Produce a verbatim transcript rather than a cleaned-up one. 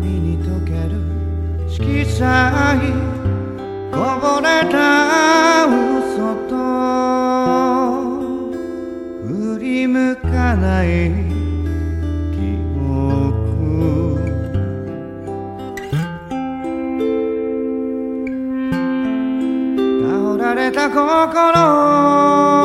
髪に溶ける色彩こぼれた嘘と振り向かない記憶倒られた心